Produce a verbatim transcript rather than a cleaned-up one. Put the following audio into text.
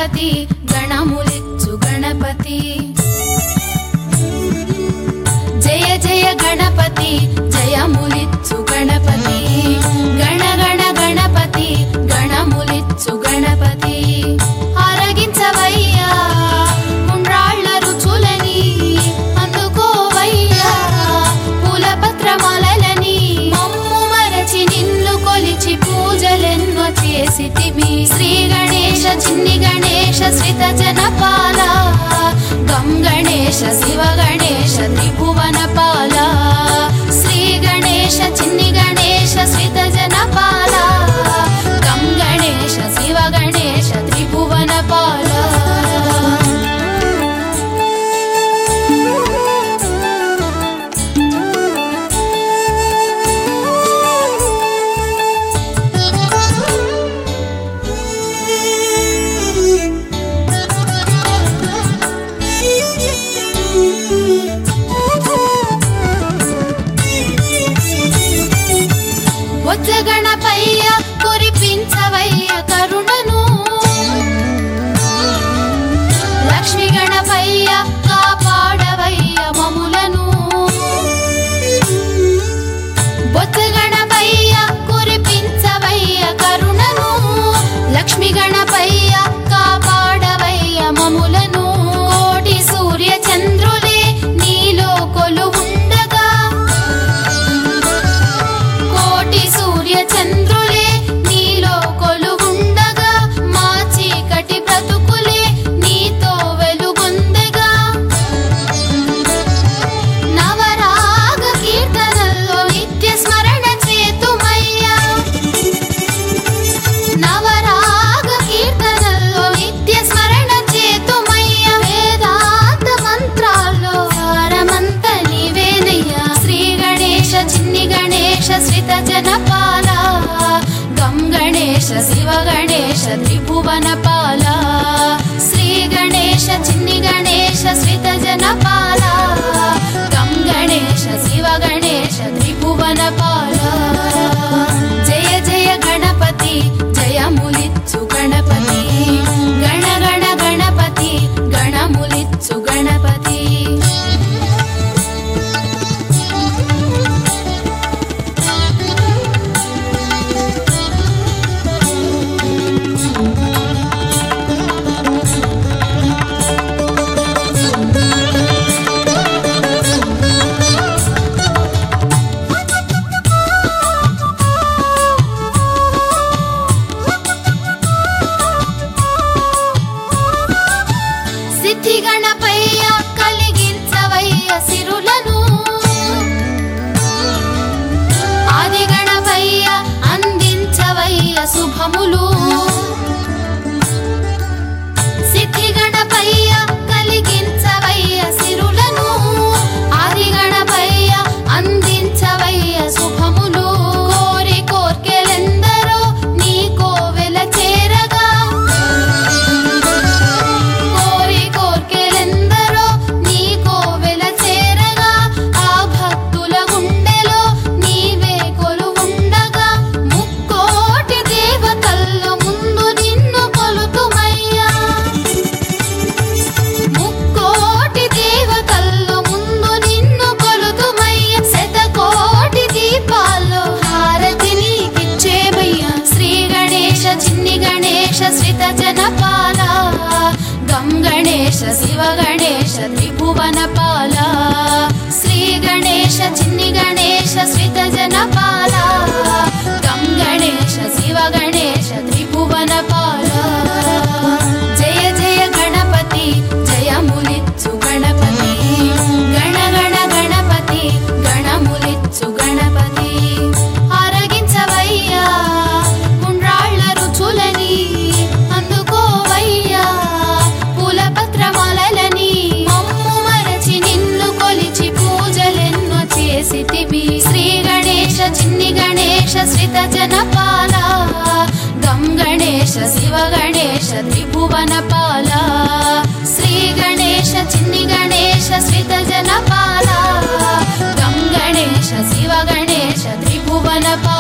గణపతి గణములిచ్చు గణపతి జయ జయ గణపతి జయములిచ్చు గణపతి గణ గణ గణపతి గణములిచ్చు గణపతి ఆరగించవయ్యా ఉండ్రాళ్ళ రుచులని అందుకోవయ్యా పూల పత్రమాలని మమ్ము మరచి నిన్ను కొలిచి పూజలెన్నో చేసితిమి శ్రీ గణేశ చిన్ని గణేశ శ్రిత జనపాల గం గణేశ శివ గణేశ త్రిభువన పాల శ్రీ గణేశ చిన్ని గణేశ శ్రిత జనపాల గం గణేశ శివ గణేశ త్రిభువన పాల బొజ్జ గణపయ్య కురిపించవయ్య కరుణను లక్ష్మీ గణపయ్య కాపాడవయ్య మములను బొజ్జ గణపయ్య కురిపించవయ్య కరుణను లక్ష్మీ గణపయ్య కాపాడవయ్య మములను కోటి సూర్య చంద్రులే నీలో కొలువుండగా కోటి సూర్య చంద్రులే నీలో కొలువుండగా మా చీకటి బ్రతుకులే నీతో వెలుగొందగా నవరాగ కీర్తనల్లో నిత్య స్మరణ చేతుమయ్యా నవరాగ కీర్తనల్లో నిత్య స్మరణ చేతుమయ్య వేదాంత మంత్రాల్లో సారమంత నీవేనయ్యా శ్రీ గణేశ చిన్ని గణేశ శ్రిత జనపాల గం గణేశ శివ గణేశ త్రిభువన పాల శ్రీ గణేశ చిన్ని గణేశ శ్రిత జనపాల గం గణేశ శివ గణేశ త్రిభువన పాల జయ జయ గణపతి జయములిచ్చు గణపతి గణ గణ గణపతి గణములిచ్చు గణపతి సిద్ధి గణపయ్య కలిగించవయ్య సిరులను ఆది గణపయ్య అందించవయ్య శుభములు సిద్ధి గణపయ్య కలిగించవయ్య సిరులను ఆది గణపయ్య అందించవయ్య శుభములు కోరి కోర్కెలెందరో నీ కోవెల చేరగా కోరి కోర్కెలెందరో నీ కోవెల చేరగా ఆ భక్తుల గుండెలో నీవే కొలువుండగా ముక్కోటి దేవతల్లో ముందు నిన్ను కొలుతుమయ్యా ముక్కోటి దేవతల్లో ముందు నిన్ను కొలుతుమయ్య శతకోటి దీపాల్లో హారతి నీకిచ్చేమయ్యా శ్రీ గణేశ చిన్ని గణేశ శ్రిత జనపాల గం గణేశ శివ గణేశ త్రిభువన పాల శ్రీ గణేశ చిన్ని గణేశ శ్రిత జనపాల గం గణేశ శివ గణేశ త్రిభువన పాల జయ జయ గణపతి జయములిచ్చు గణపతి గణ గణ గణపతి గణములిచ్చు గణపతి ఆరగించవయ్యా ఉండ్రాళ్ళ రుచులని అందుకోవయ్యా పూల పత్రమాలని మమ్ము మరచి నిన్ను కొలిచి పూజలెన్నో చేసితివి శ్రీ గణేశ చిన్ని గణేశ శ్రిత జనపాల గం గణేశ శివ గణేశ త్రిభువన పాల శ్రీ గణేశ చిన్ని గణేశ శ్రిత జనపాల గం గణేశ శివ గణేశ త్రిభువన పాల